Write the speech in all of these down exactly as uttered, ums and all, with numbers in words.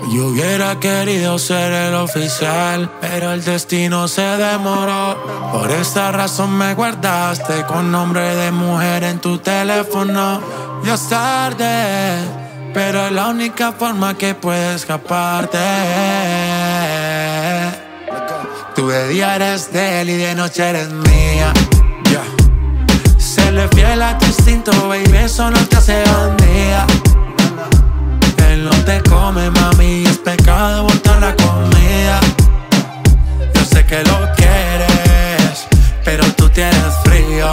Yo hubiera querido ser el oficial, pero el destino se demoró. Por esta razón me guardaste con nombre de mujer en tu teléfono. Ya es tarde, pero es la única forma que puedes escaparte. Tú de día eres de él y de noche eres mía. Yeah. Serle fiel a tu instinto, baby, eso no te hace bandida. Él no te come, mami, es pecado botar la comida. Yo sé que lo quieres, pero tú tienes frío.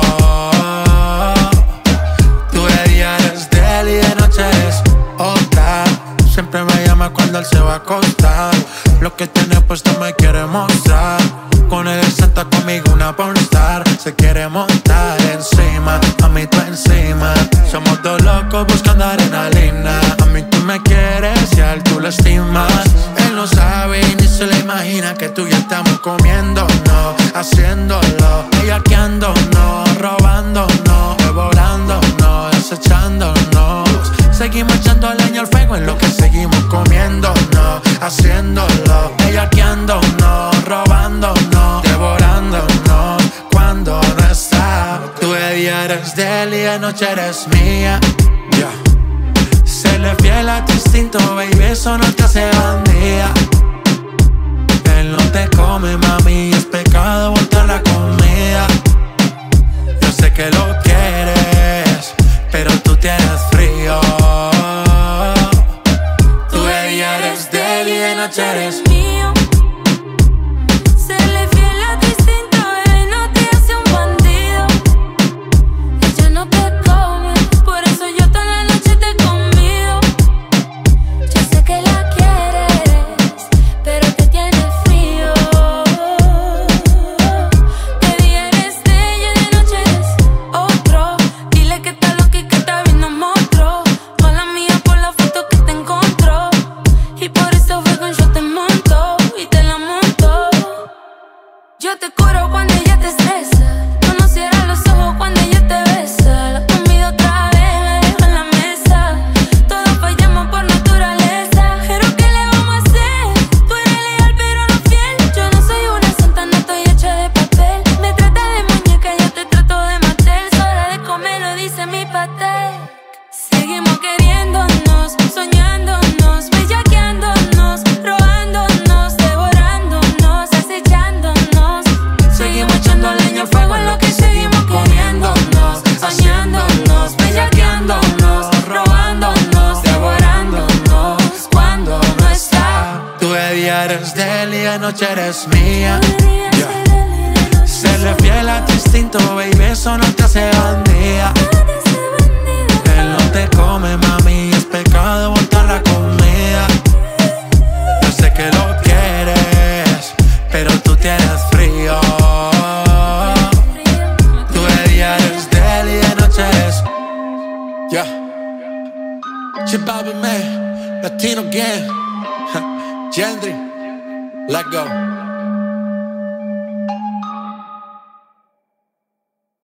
Tú de día eres de él y de noche eres otra. Siempre me llama cuando él se va a acostar. Lo que tiene puesto me quiere mostrar. Con él senta conmigo una pornstar. Se quiere montar encima, a mí tú encima. Somos dos locos buscando adrenalina. A mí tú me quieres y a él tú lo estimas. Él no sabe ni se le imagina que tú y yo estamos comiéndonos, haciéndolo, bellaqueándonos, robándonos, devorándonos, desechándonos. Seguimos echando leña al fuego en lo que seguimos comiéndonos, haciéndolo, bellaqueándonos, robándonos, devorándonos. Cuando no está, tú de día eres de él y de noche eres mía. Yeah. Serle fiel a tu instinto, baby, eso no te hace bandida. Él no te come, mami, es pecado botar la comida. Yo sé que lo quieres, pero tú tienes frío. Tú de día eres de él y de noche eres mío. Serle fiel a tu instinto, bebé, no te hace un bandido. Ella no te come, por eso yo toda la noche te convido. Yo sé que la quieres, pero te tienes frío. De día eres de ella y de noche eres otro. Dile que está loca y que está viendo monstruo. Mala mía por la foto que te encontró. Y por eso fue con yo te monto y te la monto. Yo te curo cuando ella te estresa. Tú no cierras los ojos cuando ella te besa. La comida otra vez la dejo en la mesa. Todos fallamos por naturaleza. Pero ¿qué le vamos a hacer? Tú eres leal pero no fiel. Yo no soy una santa, no estoy hecha de papel. Me trata de muñeca, yo te trato de matar. Es hora de comer, lo dice mi paté. Seguimos queriéndonos, soñándonos, bellaqueándonos, robándonos, devorándonos, acechándonos. Seguimos echando leña al fuego en lo que seguimos comiéndonos, soñándonos, bellaqueándonos, robándonos, devorándonos. Cuando no está, tú de día eres de él y de noche eres mía. Yeah. Serle fiel a tu instinto, baby, eso no te hace bandida. Él no te come, mami, es pecado botar la comida. Yo sé que lo quieres, pero tú tienes frío. Tú de día eres de él y de noche eres. Yeah. Chip out with me, Latino gang. Gendry, let go.